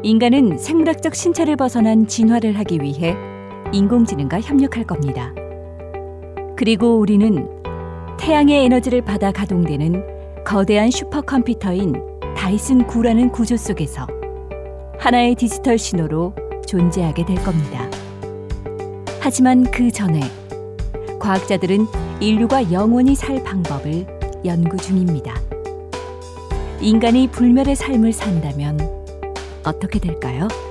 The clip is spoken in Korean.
인간은 생물학적 신체를 벗어난 진화를 하기 위해 인공지능과 협력할 겁니다. 그리고 우리는 태양의 에너지를 받아 가동되는 거대한 슈퍼컴퓨터인 다이슨 구라는 구조 속에서 하나의 디지털 신호로 존재하게 될 겁니다. 하지만 그 전에 과학자들은 인류가 영원히 살 방법을 연구 중입니다. 인간이 불멸의 삶을 산다면 어떻게 될까요?